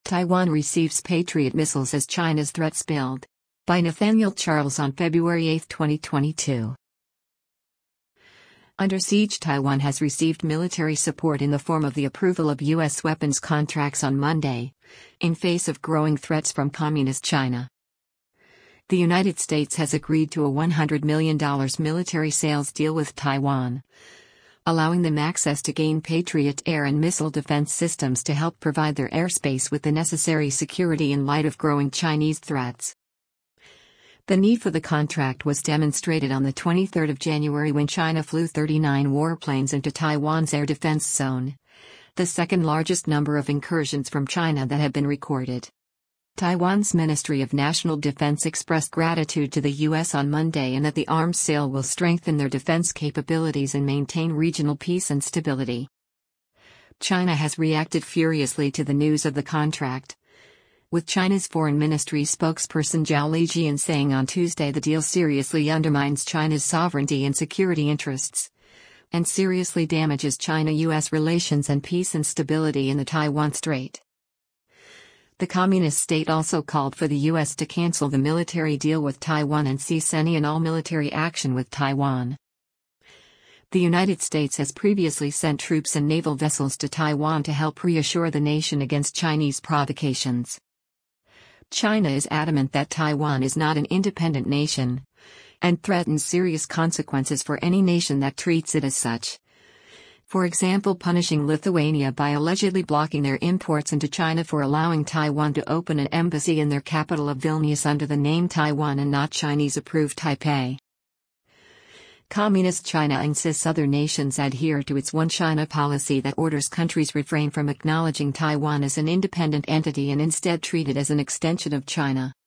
Taiwan receives Patriot missiles as China's threats build. By Nathaniel Charles on February 8, 2022. Under siege, Taiwan has received military support in the form of the approval of U.S. weapons contracts on Monday, in face of growing threats from Communist China. The United States has agreed to a $100 million military sales deal with Taiwan, allowing them access to gain Patriot air and missile defense systems to help provide their airspace with the necessary security in light of growing Chinese threats. The need for the contract was demonstrated on the 23rd of January when China flew 39 warplanes into Taiwan's air defense zone, the second largest number of incursions from China that have been recorded. Taiwan's Ministry of National Defense expressed gratitude to the U.S. on Monday and that the arms sale will strengthen their defense capabilities and maintain regional peace and stability. China has reacted furiously to the news of the contract, with China's Foreign Ministry spokesperson Zhao Lijian saying on Tuesday the deal seriously undermines China's sovereignty and security interests, and seriously damages China-U.S. relations and peace and stability in the Taiwan Strait. The communist state also called for the U.S. to cancel the military deal with Taiwan and cease any and all military action with Taiwan. The United States has previously sent troops and naval vessels to Taiwan to help reassure the nation against Chinese provocations. China is adamant that Taiwan is not an independent nation, and threatens serious consequences for any nation that treats it as such. For example, punishing Lithuania by allegedly blocking their imports into China for allowing Taiwan to open an embassy in their capital of Vilnius under the name Taiwan and not Chinese-approved Taipei. Communist China insists other nations adhere to its One China policy that orders countries refrain from acknowledging Taiwan as an independent entity and instead treat it as an extension of China.